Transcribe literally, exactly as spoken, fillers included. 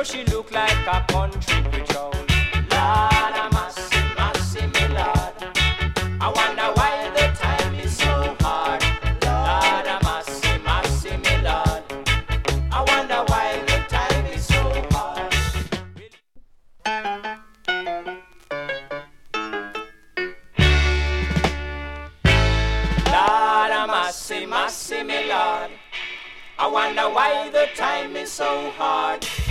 know she look like a country brown. Lord, a massy, massy, me Lord. I wonder why the time is so hard. Lord, a massy, massy, me Lord. I wonder why the time is so hard. Lord, a massy, massy, me Lord. I wonder why the time is so hard.